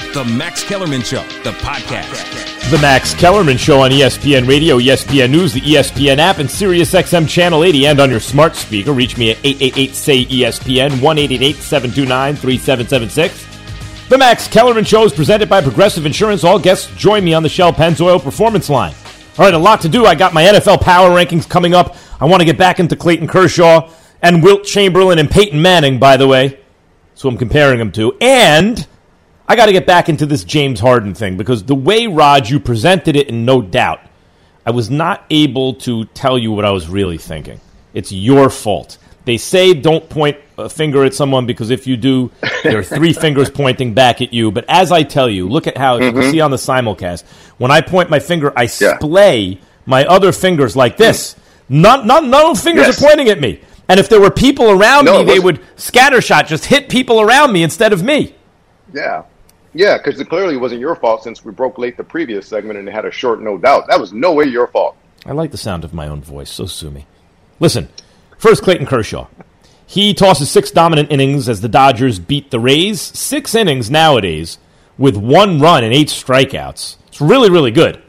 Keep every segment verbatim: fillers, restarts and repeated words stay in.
The Max Kellerman Show, the podcast. The Max Kellerman Show on E S P N Radio, E S P N News, the E S P N app, and Sirius X M Channel eighty, and on your smart speaker. Reach me at eight eight eight, S A Y, E S P N, one eight eight eight, seven two nine, three seven seven six. The Max Kellerman Show is presented by Progressive Insurance. All guests join me on the Shell Pennzoil Performance Line. All right, a lot to do. I got my N F L Power Rankings coming up. I want to get back into Clayton Kershaw and Wilt Chamberlain and Peyton Manning, by the way. That's who I'm comparing them to. And I got to get back into this James Harden thing, because the way, Raj, you presented it, and no doubt, I was not able to tell you what I was really thinking. It's your fault. They say don't point a finger at someone, because if you do, there are three fingers pointing back at you. But as I tell you, look at how, mm-hmm. you can see on the simulcast, when I point my finger, I yeah. splay my other fingers like this. None, none, no fingers yes. are pointing at me. And if there were people around no, me, they would scattershot, just hit people around me instead of me. Yeah. Yeah, because it clearly wasn't your fault, since we broke late the previous segment and it had a short no doubt. That was no way your fault. I like the sound of my own voice, so sue me. Listen, first Clayton Kershaw. He tosses six dominant innings as the Dodgers beat the Rays. Six innings nowadays with one run and eight strikeouts. It's really, really good.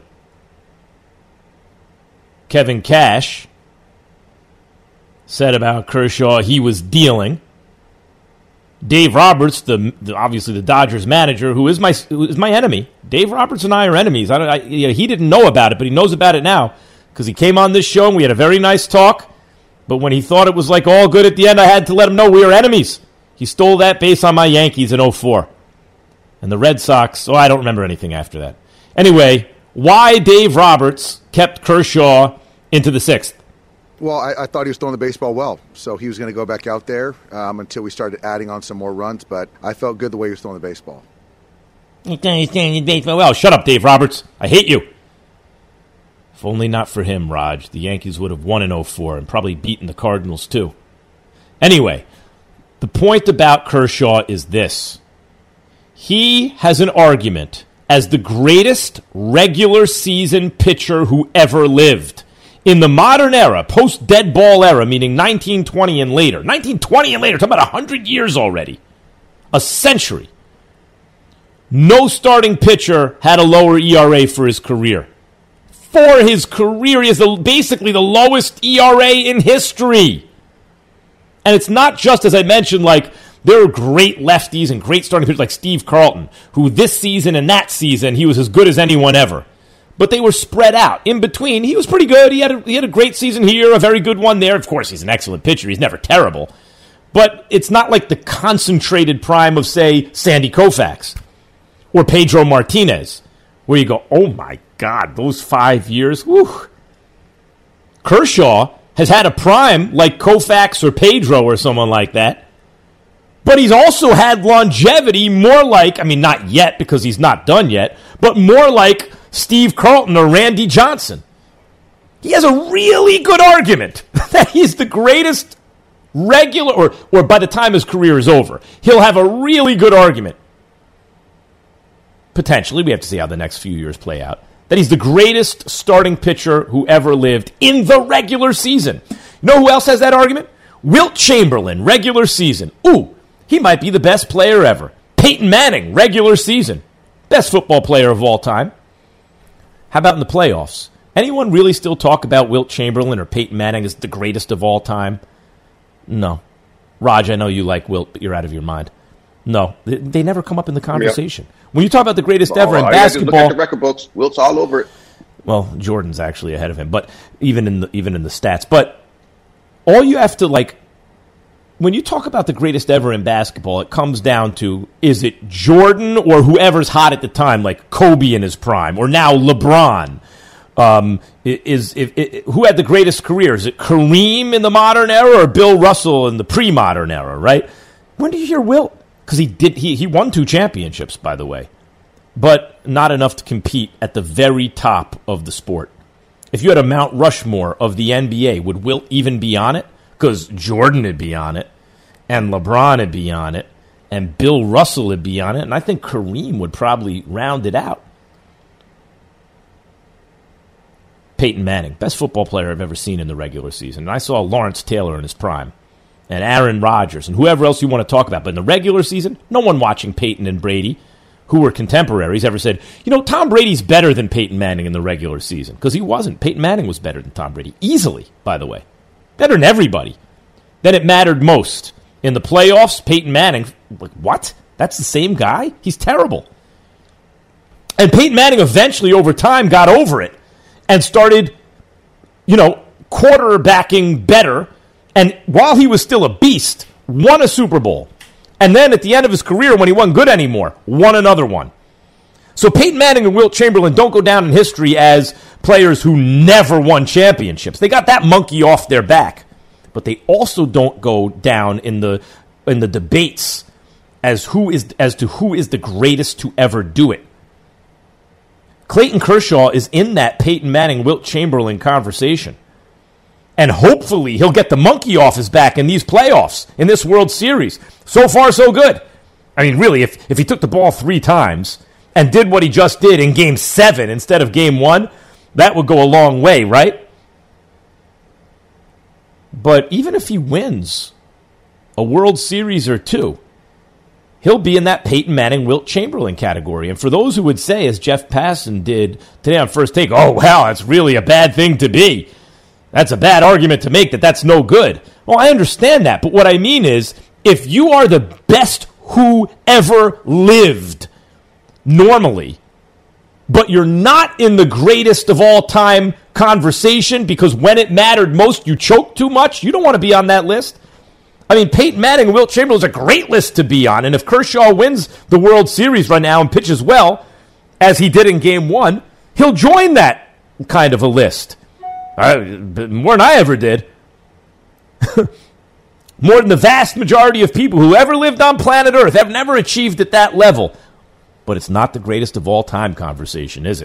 Kevin Cash said about Kershaw he was dealing. Dave Roberts, the, the obviously the Dodgers manager, who is my who is my enemy. Dave Roberts and I are enemies. I don't. I, you know, he didn't know about it, but he knows about it now because he came on this show and we had a very nice talk. But when he thought it was like all good at the end, I had to let him know we were enemies. He stole that base on my Yankees in oh four. And the Red Sox, oh, I don't remember anything after that. Anyway, why Dave Roberts kept Kershaw into the sixth? Well, I, I thought he was throwing the baseball well, so he was going to go back out there um, until we started adding on some more runs, but I felt good the way he was throwing the baseball. He's throwing the baseball well. Shut up, Dave Roberts. I hate you. If only not for him, Raj, the Yankees would have won in oh four and probably beaten the Cardinals too. Anyway, the point about Kershaw is this. He has an argument as the greatest regular season pitcher who ever lived. In the modern era, post-dead ball era, meaning nineteen twenty and later, nineteen twenty and later, talking about one hundred years already, a century, no starting pitcher had a lower E R A for his career. For his career, he has the, basically the lowest E R A in history. And it's not just, as I mentioned, like there are great lefties and great starting pitchers like Steve Carlton, who this season and that season, he was as good as anyone ever. But they were spread out. In between, he was pretty good. He had a, he had a great season here, a very good one there. Of course, he's an excellent pitcher. He's never terrible. But it's not like the concentrated prime of, say, Sandy Koufax or Pedro Martinez, where you go, oh, my God, those five years, whew. Kershaw has had a prime like Koufax or Pedro or someone like that. But he's also had longevity more like, I mean, not yet because he's not done yet, but more like Steve Carlton or Randy Johnson. He has a really good argument that he's the greatest regular, or, or by the time his career is over, he'll have a really good argument. Potentially, we have to see how the next few years play out. That he's the greatest starting pitcher who ever lived in the regular season. You know who else has that argument? Wilt Chamberlain, regular season. Ooh, he might be the best player ever. Peyton Manning, regular season. Best football player of all time. How about in the playoffs? Anyone really still talk about Wilt Chamberlain or Peyton Manning as the greatest of all time? No. Raj, I know you like Wilt, but you're out of your mind. No, they, they never come up in the conversation. Yeah. When you talk about the greatest ever oh, in basketball, look at the record books. Wilt's all over it. Well, Jordan's actually ahead of him, but even in the even in the stats. But all you have to like, when you talk about the greatest ever in basketball, it comes down to, is it Jordan or whoever's hot at the time, like Kobe in his prime, or now LeBron? Um, is if, if, who had the greatest career? Is it Kareem in the modern era or Bill Russell in the pre-modern era? Right? When did you hear Wilt? Because he did he he won two championships, by the way, but not enough to compete at the very top of the sport. If you had a Mount Rushmore of the N B A, would Wilt even be on it? Because Jordan would be on it, and LeBron would be on it, and Bill Russell would be on it, and I think Kareem would probably round it out. Peyton Manning, best football player I've ever seen in the regular season. And I saw Lawrence Taylor in his prime, and Aaron Rodgers, and whoever else you want to talk about. But in the regular season, no one watching Peyton and Brady who were contemporaries ever said, you know, Tom Brady's better than Peyton Manning in the regular season. Because he wasn't. Peyton Manning was better than Tom Brady. Easily, by the way. Better than everybody. Then it mattered most. In the playoffs, Peyton Manning, like, what? That's the same guy? He's terrible. And Peyton Manning eventually, over time, got over it and started, you know, quarterbacking better. And while he was still a beast, won a Super Bowl. And then at the end of his career, when he wasn't good anymore, won another one. So Peyton Manning and Wilt Chamberlain don't go down in history as players who never won championships. They got that monkey off their back. But they also don't go down in the in the debates as who is as to who is the greatest to ever do it. Clayton Kershaw is in that Peyton Manning, Wilt Chamberlain conversation. And hopefully he'll get the monkey off his back in these playoffs, in this World Series. So far, so good. I mean, really, if, if he took the ball three times and did what he just did in Game seven instead of Game one, that would go a long way, right? But even if he wins a World Series or two, he'll be in that Peyton Manning, Wilt Chamberlain category. And for those who would say, as Jeff Passan did today on First Take, oh, wow, that's really a bad thing to be. That's a bad argument to make that that's no good. Well, I understand that. But what I mean is, if you are the best who ever lived normally, but you're not in the greatest of all time conversation because when it mattered most, you choked too much, you don't want to be on that list. I mean, Peyton Manning and Wilt Chamberlain is a great list to be on. And if Kershaw wins the World Series right now and pitches well, as he did in Game one, he'll join that kind of a list. I, more than I ever did. More than the vast majority of people who ever lived on planet Earth have never achieved at that level. But it's not the greatest of all time conversation, is it?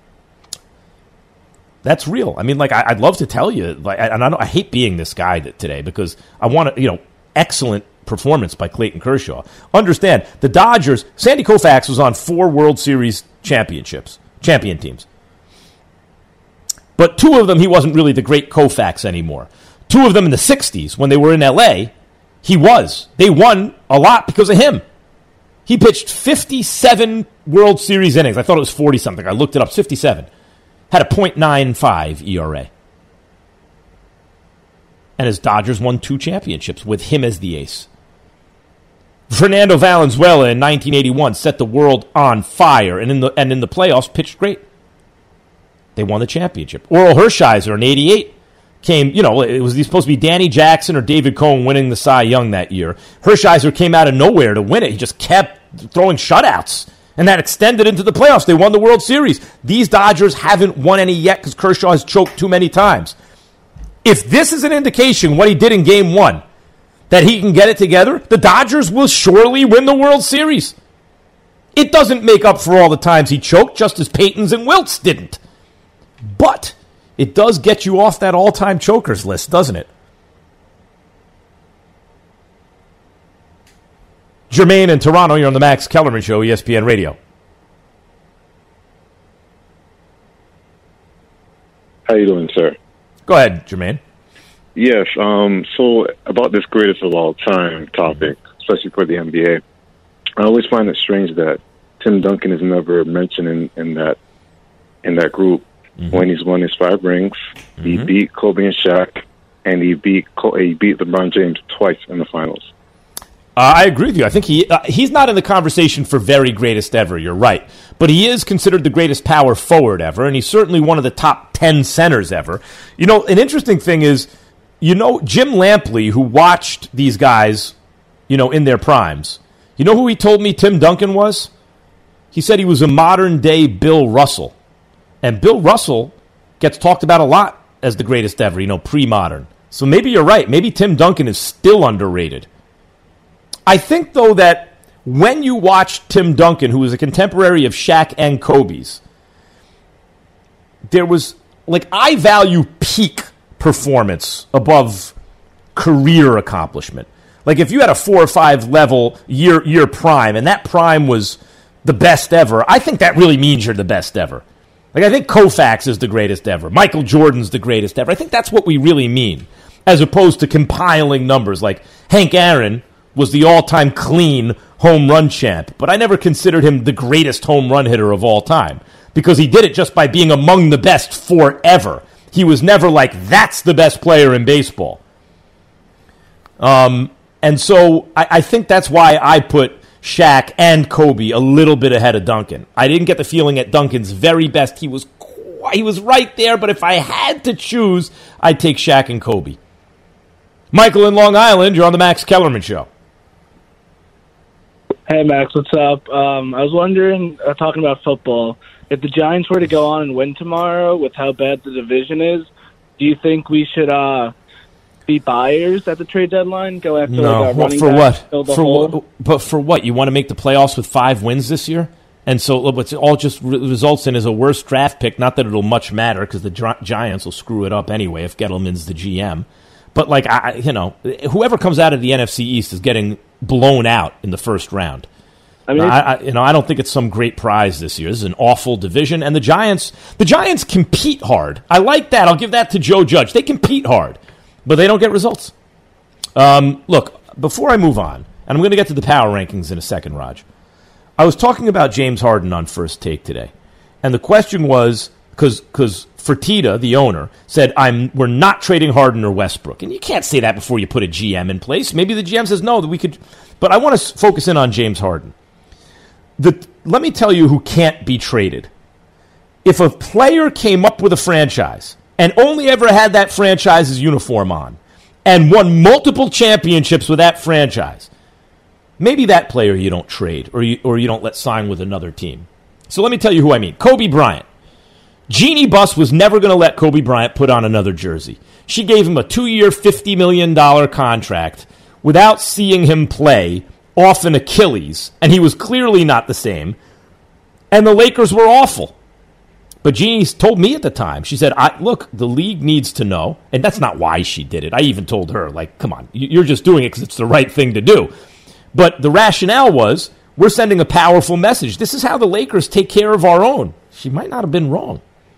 That's real. I mean, like, I, I'd love to tell you, like, and I, know, I hate being this guy that today because I want to, you know, excellent performance by Clayton Kershaw. Understand, the Dodgers, Sandy Koufax was on four World Series championships, champion teams. But two of them, he wasn't really the great Koufax anymore. Two of them in the sixties, when they were in L A, he was. They won a lot because of him. He pitched fifty-seven World Series innings. I thought it was forty-something. I looked it up. fifty-seven. Had a point nine five E R A. And his Dodgers won two championships with him as the ace. Fernando Valenzuela in nineteen eighty-one set the world on fire, and in the and in the playoffs pitched great. They won the championship. Oral Hershiser in eighty-eight came, you know, it was supposed to be Danny Jackson or David Cohn winning the Cy Young that year. Hershiser came out of nowhere to win it. He just kept throwing shutouts, and that extended into the playoffs. They won the World Series. These Dodgers haven't won any yet because Kershaw has choked too many times. If this is an indication, what he did in Game one, that he can get it together, the Dodgers will surely win the World Series. It doesn't make up for all the times he choked, just as Peyton's and Wilt's didn't. But it does get you off that all-time chokers list, doesn't it? Jermaine in Toronto, you're on the Max Kellerman Show, E S P N Radio. How you doing, sir? Go ahead, Jermaine. Yes, um, so about this greatest of all time topic, especially for the N B A, I always find it strange that Tim Duncan is never mentioned in, in that in that group. Mm-hmm. When he's won his five rings, mm-hmm. he beat Kobe and Shaq, and he beat he beat LeBron James twice in the finals. Uh, I agree with you. I think he uh, he's not in the conversation for very greatest ever. You're right. But he is considered the greatest power forward ever, and he's certainly one of the top ten centers ever. You know, an interesting thing is, you know, Jim Lampley, who watched these guys, you know, in their primes, you know who he told me Tim Duncan was? He said he was a modern-day Bill Russell. And Bill Russell gets talked about a lot as the greatest ever, you know, pre-modern. So maybe you're right. Maybe Tim Duncan is still underrated. I think, though, that when you watch Tim Duncan, who was a contemporary of Shaq and Kobe's, there was, like, I value peak performance above career accomplishment. Like, if you had a four or five level year year prime, and that prime was the best ever, I think that really means you're the best ever. Like, I think Koufax is the greatest ever. Michael Jordan's the greatest ever. I think that's what we really mean, as opposed to compiling numbers like Hank Aaron was the all-time clean home run champ, but I never considered him the greatest home run hitter of all time because he did it just by being among the best forever. He was never like, that's the best player in baseball. Um, and so I, I think that's why I put Shaq and Kobe a little bit ahead of Duncan. I didn't get the feeling at Duncan's very best he was quite, he was right there, but if I had to choose, I'd take Shaq and Kobe. Michael in Long Island, you're on the Max Kellerman Show. Hey, Max, what's up? Um, I was wondering, uh, talking about football, if the Giants were to go on and win tomorrow with how bad the division is, do you think we should uh, be buyers at the trade deadline? Go after no. like, a well, running for back, what? For what? But for what? You want to make the playoffs with five wins this year? And so what it all just re- results in is a worse draft pick. Not that it'll much matter because the Gi- Giants will screw it up anyway if Gettleman's the G M. But, like, I, you know, whoever comes out of the N F C East is getting blown out in the first round. I mean, I, I, you know, I don't think it's some great prize this year. This is an awful division, and the Giants, the Giants compete hard. I like that. I'll give that to Joe Judge. They compete hard, but they don't get results. Um, look, before I move on, and I'm going to get to the power rankings in a second, Raj. I was talking about James Harden on First Take today, and the question was because because. Fertitta, the owner, said, "I'm we're not trading Harden or Westbrook." And you can't say that before you put a G M in place. Maybe the G M says, no, that we could. But I want to focus in on James Harden. The, let me tell you who can't be traded. If a player came up with a franchise and only ever had that franchise's uniform on and won multiple championships with that franchise, maybe that player you don't trade or you, or you don't let sign with another team. So let me tell you who I mean. Kobe Bryant. Jeannie Buss was never going to let Kobe Bryant put on another jersey. She gave him a two-year, fifty million dollars contract without seeing him play off an Achilles, and he was clearly not the same, and the Lakers were awful. But Jeannie told me at the time, she said, I, look, the league needs to know, and that's not why she did it. I even told her, like, come on, you're just doing it because it's the right thing to do. But the rationale was, we're sending a powerful message. This is how the Lakers take care of our own. She might not have been wrong.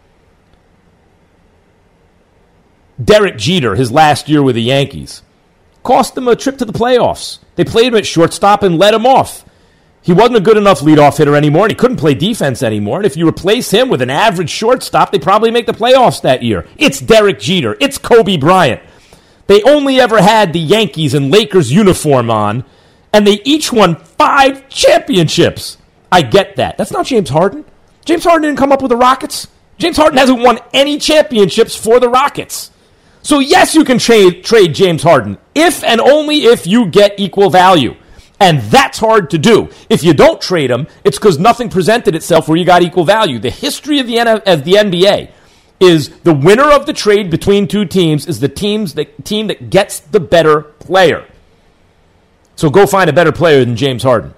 Derek Jeter, his last year with the Yankees, cost them a trip to the playoffs. They played him at shortstop and let him off. He wasn't a good enough leadoff hitter anymore, and he couldn't play defense anymore. And if you replace him with an average shortstop, they probably make the playoffs that year. It's Derek Jeter. It's Kobe Bryant. They only ever had the Yankees and Lakers uniform on, and they each won five championships. I get that. That's not James Harden. James Harden didn't come up with the Rockets. James Harden hasn't won any championships for the Rockets. So, yes, you can trade trade James Harden if and only if you get equal value. And that's hard to do. If you don't trade him, it's because nothing presented itself where you got equal value. The history of the, N- of the N B A is the winner of the trade between two teams is the teams that, team that gets the better player. So go find a better player than James Harden.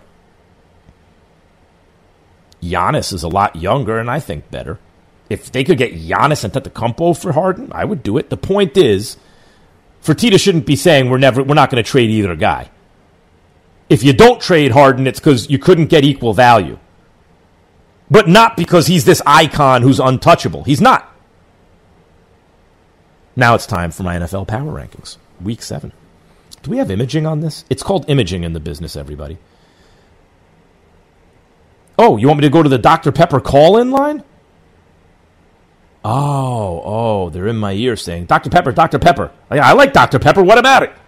Giannis is a lot younger and I think better. If they could get Giannis Antetokounmpo for Harden, I would do it. The point is, Fertitta shouldn't be saying we're never we're not going to trade either guy. If you don't trade Harden, it's because you couldn't get equal value. But not because he's this icon who's untouchable. He's not. Now it's time for my N F L Power Rankings, Week seven. Do we have imaging on this? It's called imaging in the business, everybody. Oh, you want me to go to the Doctor Pepper call-in line? Oh, oh, they're in my ear saying, Doctor Pepper, Doctor Pepper. I like Doctor Pepper. What about it?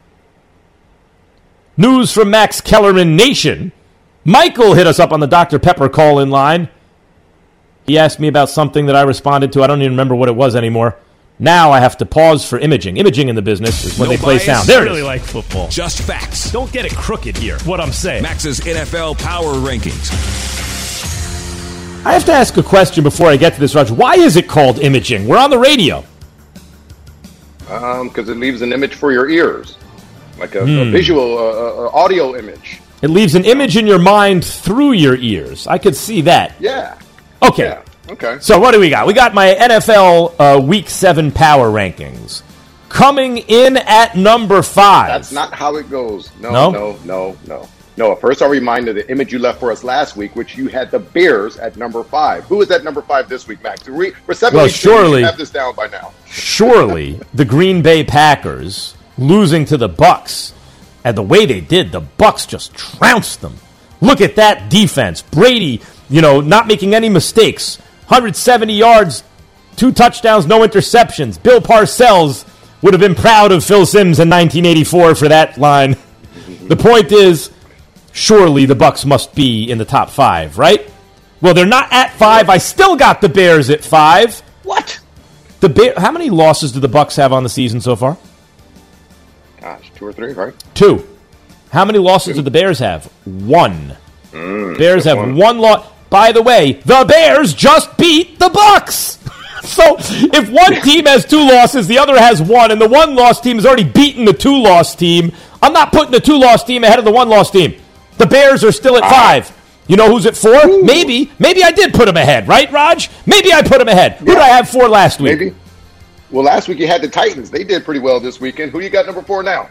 News from Max Kellerman Nation. Michael hit us up on the Doctor Pepper call-in line. He asked me about something that I responded to. I don't even remember what it was anymore. Now I have to pause for imaging. Imaging in the business is when no they play bias, sound. There it really is. like football. Just facts. Don't get it crooked here. What I'm saying. Max's N F L Power Rankings. I have to ask a question before I get to this, Raj. Why is it called imaging? We're on the radio. Um, because it leaves an image for your ears, like a, hmm. a visual, uh, uh, audio image. It leaves an image in your mind through your ears. I could see that. Yeah. Okay. Yeah. Okay. So what do we got? We got my N F L uh, Week seven Power Rankings. Coming in at number five. That's not how it goes. No, no, no, no, no. No, first I'll remind you the image you left for us last week, which you had the Bears at number five. Who is at number five this week, Max? We, we're seven well, weeks surely, you have this down by now. Surely the Green Bay Packers losing to the Bucks And the way they did, the Bucs just trounced them. Look at that defense. Brady, you know, not making any mistakes. one hundred seventy yards, two touchdowns, no interceptions. Bill Parcells would have been proud of Phil Simms in nineteen eighty-four for that line. The point is, surely the Bucs must be in the top five, right? Well, they're not at five. I still got the Bears at five. What? The Bear, how many losses do the Bucs have on the season so far? Gosh, two or three, right? Two. How many losses do the Bears have? One. Mm, Bears have one, one loss. By the way, the Bears just beat the Bucs. So if one team has two losses, the other has one, and the one-loss team has already beaten the two-loss team, I'm not putting the two-loss team ahead of the one-loss team. The Bears are still at five. You know who's at four? Ooh. Maybe. Maybe I did put them ahead, right, Raj? Maybe I put them ahead. Yeah. Who did I have four last week? Maybe. Well, last week you had the Titans. They did pretty well this weekend. Who you got number four now?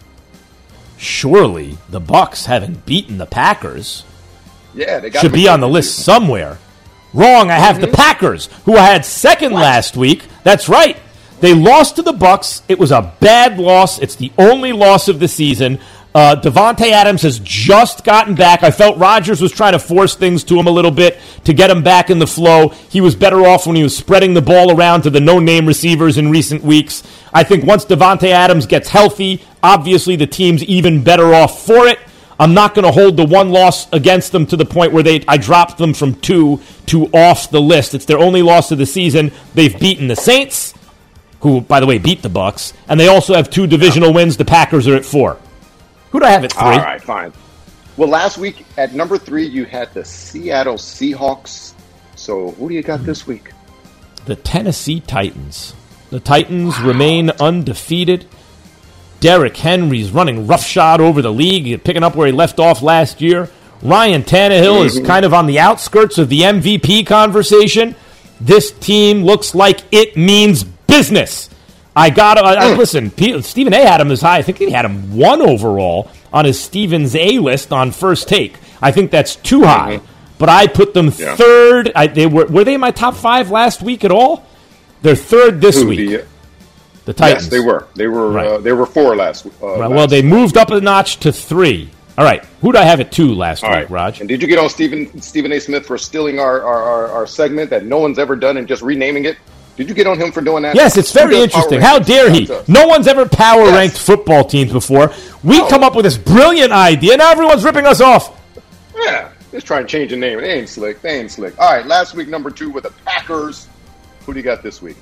Surely the Bucs haven't beaten the Packers. Yeah, they got should be on the list somewhere. Wrong. I have mm-hmm. the Packers, who I had second what? last week. That's right. They lost to the Bucs. It was a bad loss. It's the only loss of the season. Uh, Davante Adams has just gotten back. I felt Rodgers was trying to force things to him a little bit to get him back in the flow. He was better off when he was spreading the ball around to the no-name receivers in recent weeks. I think once Davante Adams gets healthy, obviously the team's even better off for it. I'm not going to hold the one loss against them to the point where they I dropped them from two to off the list. It's their only loss of the season. They've beaten the Saints, who, by the way, beat the Bucs, and they also have two divisional wins. The Packers are at four. Who do I have at three? All right, fine. Well, last week at number three, you had the Seattle Seahawks. So who do you got this week? The Tennessee Titans. The Titans wow. remain undefeated. Derrick Henry's running roughshod over the league, picking up where he left off last year. Ryan Tannehill mm-hmm. is kind of on the outskirts of the M V P conversation. This team looks like it means business. I got to uh, listen. P- Stephen A. had him as high. I think he had him one overall on his Stephen's A list on First Take. I think that's too high, mm-hmm. but I put them yeah. third. I, they were were they in my top five last week at all? They're third this Who, week. The, the Titans. Yes, they were. They were. Right. Uh, they were four last. Uh, right. last Well, they moved up a notch to three. All right. Who did I have at two last all week, right. Raj? And did you get on Stephen Stephen A. Smith for stealing our, our, our, our segment that no one's ever done and just renaming it? Did you get on him for doing that? Yes, it's very interesting. How dare he? No one's ever power-ranked yes. football teams before. We oh. come up with this brilliant idea, now everyone's ripping us off. Yeah, let's try and change the name. They ain't slick. They ain't slick. All right, last week, number two, were the Packers. Who do you got this week?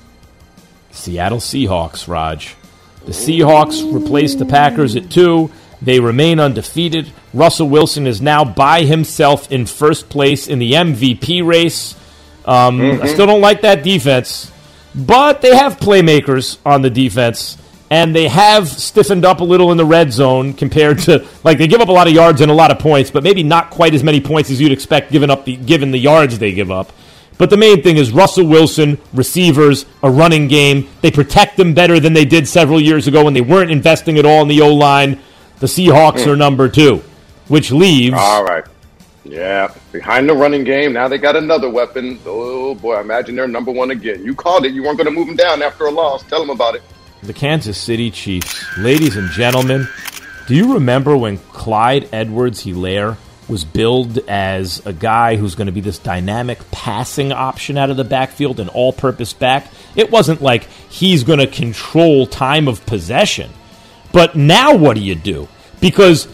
Seattle Seahawks, Raj. The Seahawks Ooh. replaced the Packers at two. They remain undefeated. Russell Wilson is now by himself in first place in the M V P race. Um, mm-hmm. I still don't like that defense. But they have playmakers on the defense, and they have stiffened up a little in the red zone compared to, like, they give up a lot of yards and a lot of points, but maybe not quite as many points as you'd expect given up the given the yards they give up. But the main thing is Russell Wilson, receivers, a running game. They protect them better than they did several years ago when they weren't investing at all in the O-line. The Seahawks mm. are number two, which leaves... All right. Yeah, behind the running game, now they got another weapon. Oh, boy, I imagine they're number one again. You called it. You weren't going to move them down after a loss. Tell them about it. The Kansas City Chiefs. Ladies and gentlemen, do you remember when Clyde Edwards-Helaire was billed as a guy who's going to be this dynamic passing option out of the backfield, an all-purpose back? It wasn't like he's going to control time of possession. But now what do you do? Because...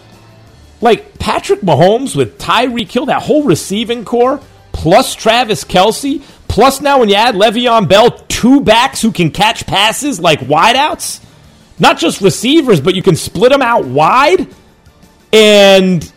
like, Patrick Mahomes with Tyreek Hill, that whole receiving core, plus Travis Kelce, plus now when you add Le'Veon Bell, two backs who can catch passes like wideouts. Not just receivers, but you can split them out wide. And,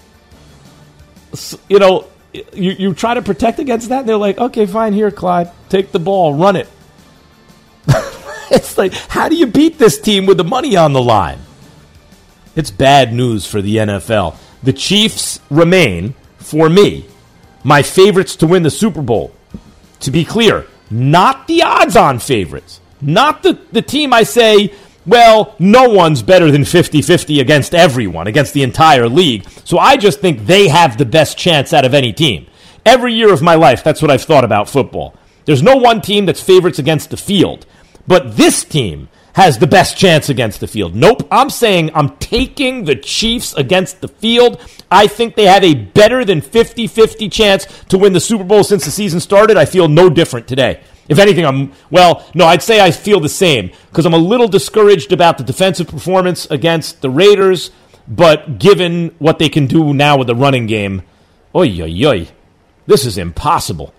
you know, you, you try to protect against that, and they're like, okay, fine, here, Clyde, take the ball, run it. It's like, how do you beat this team with the money on the line? It's bad news for the N F L. The Chiefs remain, for me, my favorites to win the Super Bowl. To be clear, not the odds-on favorites. Not the, the team I say, well, no one's better than fifty-fifty against everyone, against the entire league. So I just think they have the best chance out of any team. Every year of my life, that's what I've thought about football. There's no one team that's favorites against the field. But this team has the best chance against the field. Nope, I'm saying I'm taking the Chiefs against the field. I think they have a better than fifty-fifty chance to win the Super Bowl since the season started. I feel no different today. If anything, I'm, well, no, I'd say I feel the same because I'm a little discouraged about the defensive performance against the Raiders, but given what they can do now with the running game, oy, oy, oy, this is impossible.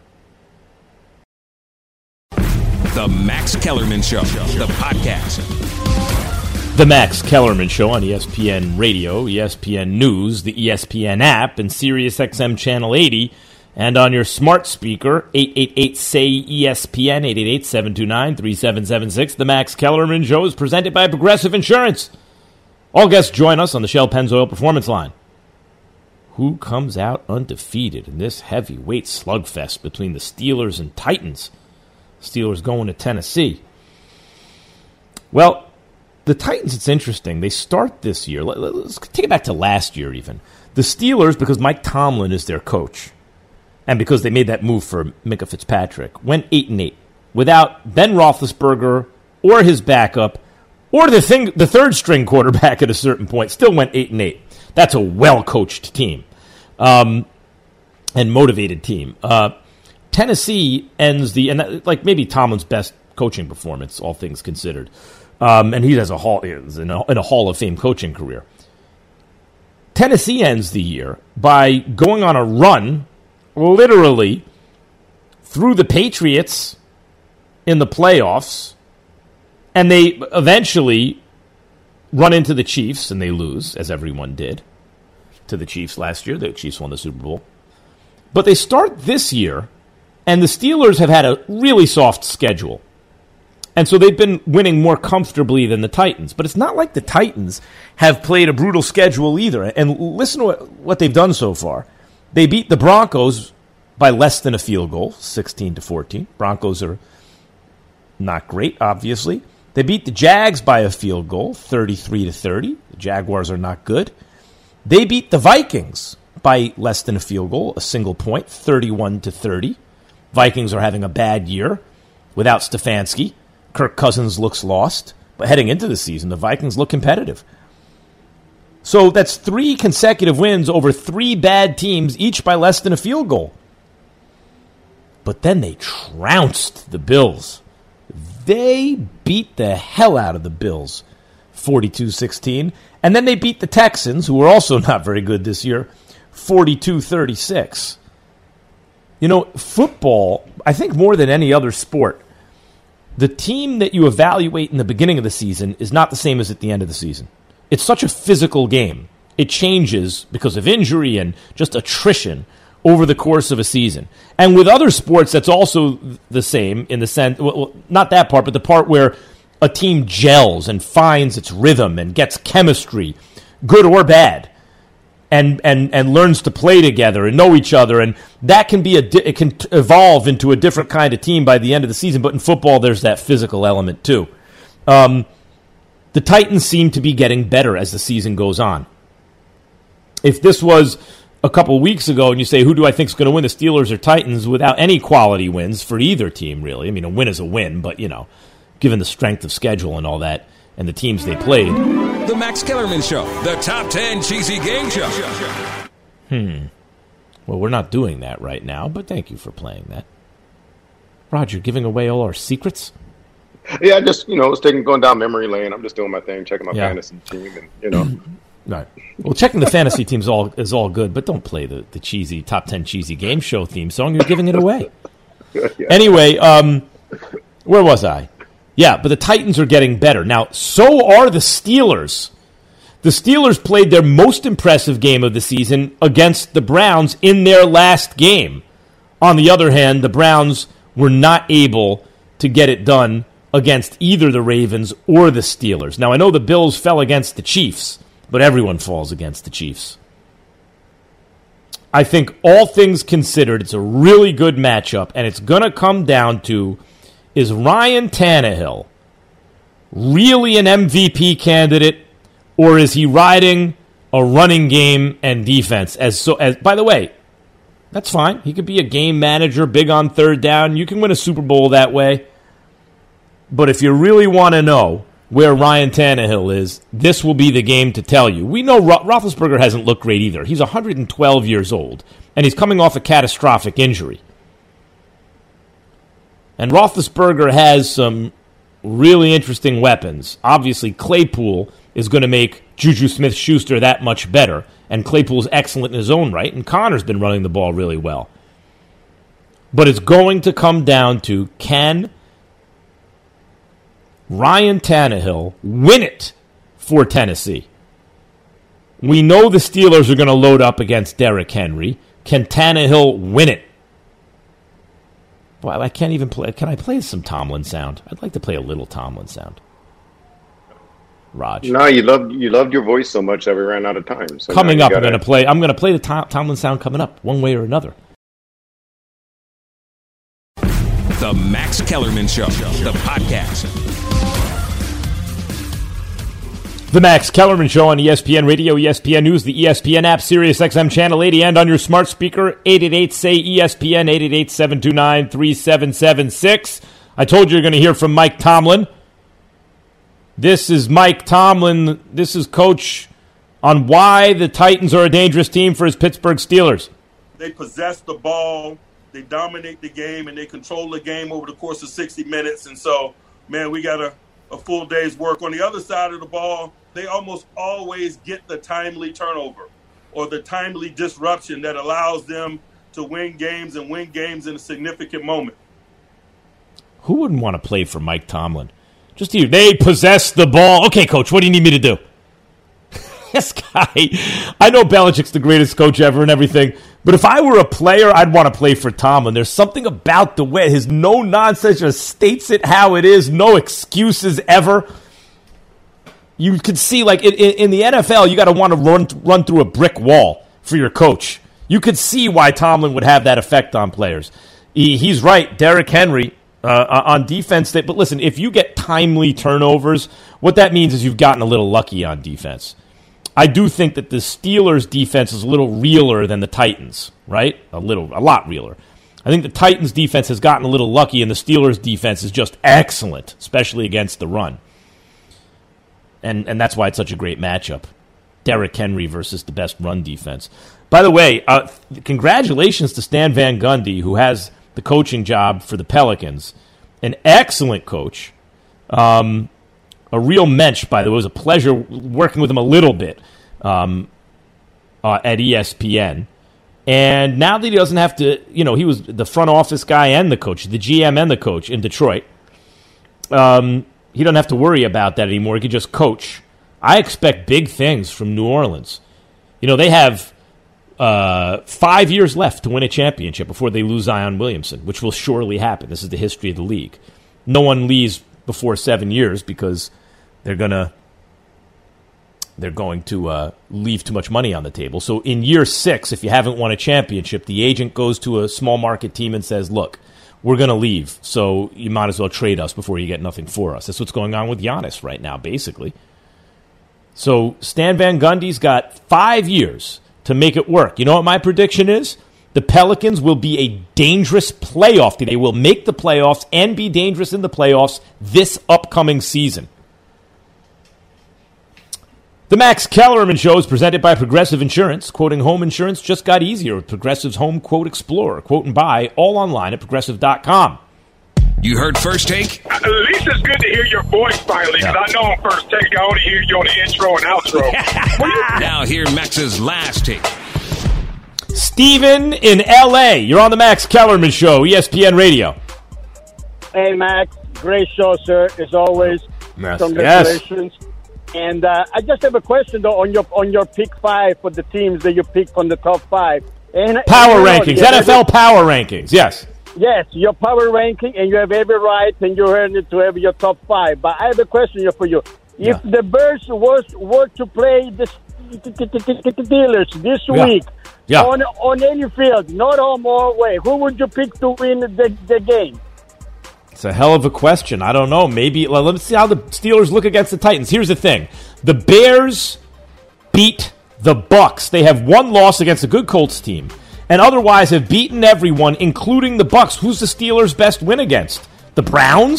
The Max Kellerman Show, the podcast. The Max Kellerman Show on E S P N Radio, E S P N News, the E S P N app, and SiriusXM Channel eighty, and on your smart speaker, eight eight eight, S A Y, E S P N, eight eight eight, seven two nine, three seven seven six. The Max Kellerman Show is presented by Progressive Insurance. All guests join us on the Shell Pennzoil Performance Line. Who comes out undefeated in this heavyweight slugfest between the Steelers and Titans? Steelers going to Tennessee. Well, the Titans, it's interesting. They start this year. Let's take it back to last year even. The Steelers, because Mike Tomlin is their coach, and because they made that move for Minkah Fitzpatrick, went eight and eight without Ben Roethlisberger or his backup or the thing, the third string quarterback at a certain point. Still went eight and eight. That's a well-coached team um, and motivated team. Uh, Tennessee ends the, and that, like maybe Tomlin's best coaching performance, all things considered. Um, and he has a hall, is in a, in a Hall of Fame coaching career. Tennessee ends the year by going on a run, literally, through the Patriots in the playoffs, and they eventually run into the Chiefs, and they lose, as everyone did, to the Chiefs last year. The Chiefs won the Super Bowl. But they start this year, and the Steelers have had a really soft schedule. And so they've been winning more comfortably than the Titans. But it's not like the Titans have played a brutal schedule either. And listen to what, what they've done so far. They beat the Broncos by less than a field goal, sixteen to fourteen. Broncos are not great, obviously. They beat the Jags by a field goal, thirty-three to thirty. The Jaguars are not good. They beat the Vikings by less than a field goal, a single point, thirty-one to thirty. Vikings are having a bad year without Stefanski. Kirk Cousins looks lost. But heading into the season, the Vikings look competitive. So that's three consecutive wins over three bad teams, each by less than a field goal. But then they trounced the Bills. They beat the hell out of the Bills, forty-two sixteen. And then they beat the Texans, who are also not very good this year, forty-two thirty-six. You know, football, I think more than any other sport, the team that you evaluate in the beginning of the season is not the same as at the end of the season. It's such a physical game. It changes because of injury and just attrition over the course of a season. And with other sports, that's also the same in the sense, well, not that part, but the part where a team gels and finds its rhythm and gets chemistry, good or bad, and and and learns to play together and know each other. And that can be a it can evolve into a different kind of team by the end of the season. But in football, there's that physical element too. Um, the Titans seem to be getting better as the season goes on. If this was a couple weeks ago and you say, who do I think is going to win, the Steelers or Titans, without any quality wins for either team, really. I mean, a win is a win, but, you know, given the strength of schedule and all that and the teams they played. The Max Kellerman Show, the top ten cheesy game show. Hmm. Well, we're not doing that right now, but thank you for playing that. Roger, giving away all our secrets? Yeah, I just, you know, I was taking, going down memory lane. I'm just doing my thing, checking my Yeah. fantasy team, and, you know. Right. Well, checking the fantasy teams all is all good, but don't play the, the cheesy top ten cheesy game show theme song. You're giving it away. Yeah. Anyway, um, where was I? Yeah, but the Titans are getting better. Now, so are the Steelers. The Steelers played their most impressive game of the season against the Browns in their last game. On the other hand, the Browns were not able to get it done against either the Ravens or the Steelers. Now, I know the Bills fell against the Chiefs, but everyone falls against the Chiefs. I think all things considered, it's a really good matchup, and it's going to come down to, is Ryan Tannehill really an M V P candidate, or is he riding a running game and defense? As so, as by the way, that's fine. He could be a game manager, big on third down. You can win a Super Bowl that way. But if you really want to know where Ryan Tannehill is, this will be the game to tell you. We know Ro- Roethlisberger hasn't looked great either. He's one hundred twelve years old, and he's coming off a catastrophic injury. And Roethlisberger has some really interesting weapons. Obviously, Claypool is going to make Juju Smith-Schuster that much better, and Claypool's excellent in his own right, and Connor's been running the ball really well. But it's going to come down to, can Ryan Tannehill win it for Tennessee? We know the Steelers are going to load up against Derrick Henry. Can Tannehill win it? Well, I can't even play. Can I play some Tomlin sound? I'd like to play a little Tomlin sound. Raj. No, you loved you loved your voice so much that we ran out of time. So coming up, gotta... I'm going to play. I'm going to play the Tom, Tomlin sound coming up, one way or another. The Max Kellerman Show, the podcast. The Max Kellerman Show on E S P N Radio, E S P N News, the E S P N app, Sirius X M Channel eighty, and on your smart speaker, eight eight eight, S A Y, E S P N, eight eight eight, seven two nine, three seven seven six. I told you you're going to hear from Mike Tomlin. This is Mike Tomlin. This is Coach on why the Titans are a dangerous team for his Pittsburgh Steelers. They possess the ball, they dominate the game, and they control the game over the course of sixty minutes. And so, man, we got a, a full day's work. On the other side of the ball, they almost always get the timely turnover or the timely disruption that allows them to win games and win games in a significant moment. Who wouldn't want to play for Mike Tomlin? Just here, they possess the ball. Okay, Coach, what do you need me to do? This guy, I know Belichick's the greatest coach ever and everything, but if I were a player, I'd want to play for Tomlin. There's something about the way his no-nonsense just states it how it is, no excuses ever. You could see, like, in, in the N F L, you got to want to run run through a brick wall for your coach. You could see why Tomlin would have that effect on players. He, he's right, Derrick Henry uh, on defense. But listen, if you get timely turnovers, what that means is you've gotten a little lucky on defense. I do think that the Steelers' defense is a little realer than the Titans, right? A little, a lot realer. I think the Titans' defense has gotten a little lucky, and the Steelers' defense is just excellent, especially against the run. And and that's why it's such a great matchup. Derrick Henry versus the best run defense. By the way, uh, congratulations to Stan Van Gundy, who has the coaching job for the Pelicans. An excellent coach. Um, a real mensch, by the way. It was a pleasure working with him a little bit um, uh, at E S P N. And now that he doesn't have to, you know, he was the front office guy and the coach, the G M and the coach in Detroit. Um... He doesn't have to worry about that anymore. He can just coach. I expect big things from New Orleans. You know, they have uh, five years left to win a championship before they lose Zion Williamson, which will surely happen. This is the history of the league. No one leaves before seven years because they're gonna they're going to uh, leave too much money on the table. So in year six, if you haven't won a championship, the agent goes to a small market team and says, "Look, we're going to leave, so you might as well trade us before you get nothing for us." That's what's going on with Giannis right now, basically. So Stan Van Gundy's got five years to make it work. You know what my prediction is? The Pelicans will be a dangerous playoff team. They will make the playoffs and be dangerous in the playoffs this upcoming season. The Max Kellerman Show is presented by Progressive Insurance. Quoting home insurance just got easier with Progressive's Home Quote Explorer. Quote and buy all online at progressive dot com. You heard First Take? At least it's good to hear your voice finally, because I know on First Take I only hear you on the intro and outro. Now hear Max's Last Take. Steven in L A. You're on the Max Kellerman Show, E S P N Radio. Hey, Max. Great show, sir, as always. Yes. Congratulations. Yes. And uh, I just have a question, though, on your on your pick five for the teams that you picked from the top five. And, power and, rankings, know, N F L every, power rankings, yes. Yes, your power ranking, and you have every right, and you earned it to have your top five. But I have a question here for you. If yeah. the Bears was, were to play the Steelers this yeah. week yeah. on on any field, not home or away, who would you pick to win the, the game? It's a hell of a question. I don't know. Maybe well, let's see how the Steelers look against the Titans. Here's the thing: the Bears beat the Bucks. They have one loss against a good Colts team, and otherwise have beaten everyone, including the Bucks. Who's the Steelers' best win against? The Browns?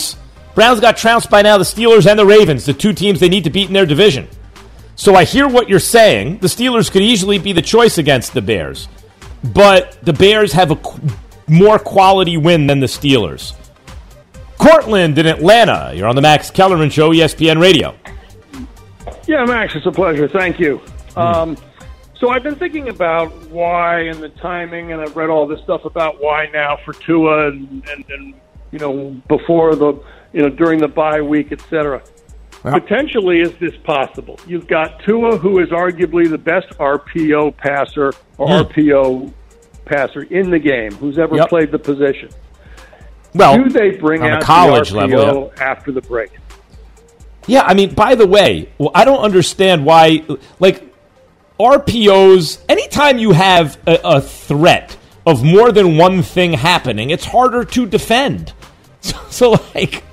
Browns got trounced by now the Steelers and the Ravens, the two teams they need to beat in their division. So I hear what you're saying. The Steelers could easily be the choice against the Bears. But the Bears have a qu- more quality win than the Steelers. Cortland in Atlanta. You're on the Max Kellerman Show, E S P N Radio. Yeah, Max, it's a pleasure. Thank you. Mm. Um, so I've been thinking about why and the timing, and I've read all this stuff about why now for Tua and, and, and you know, before the, you know, during the bye week, et cetera. Well, potentially, is this possible? You've got Tua, who is arguably the best R P O passer or mm. R P O passer in the game, who's ever yep. played the position. Well, do they bring out college the R P O level, yeah. after the break? Yeah, I mean, by the way, well, I don't understand why, like, R P Os, anytime you have a, a threat of more than one thing happening, it's harder to defend. So, so, like,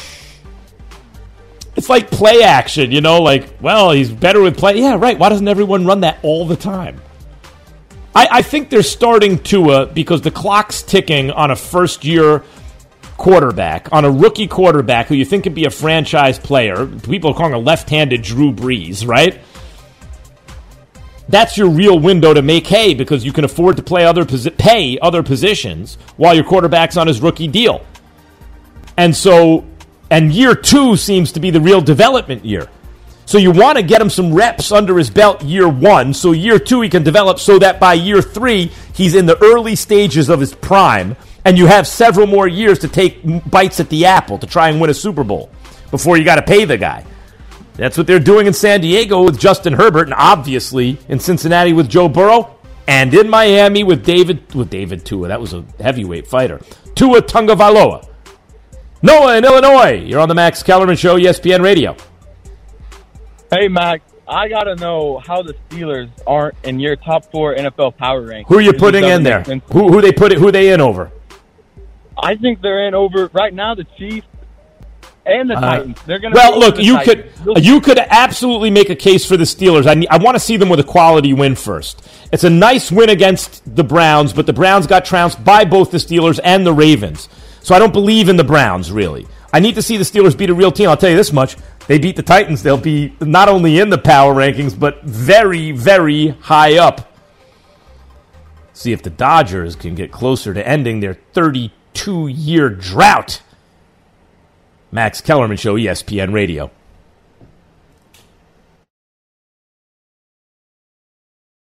it's like play action, you know, like, well, he's better with play. Yeah, right. Why doesn't everyone run that all the time? I, I think they're starting Tua because the clock's ticking on a first-year quarterback, on a rookie quarterback who you think could be a franchise player. People are calling a left-handed Drew Brees, right? That's your real window to make hay because you can afford to play other posi- pay other positions while your quarterback's on his rookie deal. And so, and year two seems to be the real development year. So you want to get him some reps under his belt year one, so year two he can develop so that by year three he's in the early stages of his prime, and you have several more years to take bites at the apple to try and win a Super Bowl before you got to pay the guy. That's what they're doing in San Diego with Justin Herbert, and obviously in Cincinnati with Joe Burrow, and in Miami with David with David Tua. That was a heavyweight fighter. Tua Tagovailoa. Noah in Illinois. You're on the Max Kellerman Show, E S P N Radio. Hey, Max. I got to know how the Steelers aren't in your top four N F L power rankings. Who are you putting in there? Who who they put it? Who they in over? I think they're in over right now. The Chiefs and the uh, Titans. They're going to. Well, look, you Titans. could you could absolutely make a case for the Steelers. I I want to see them with a quality win first. It's a nice win against the Browns, but the Browns got trounced by both the Steelers and the Ravens. So I don't believe in the Browns really. I need to see the Steelers beat a real team. I'll tell you this much. They beat the Titans. They'll be not only in the power rankings, but very, very high up. See if the Dodgers can get closer to ending their thirty-two-year drought. Max Kellerman Show, E S P N Radio.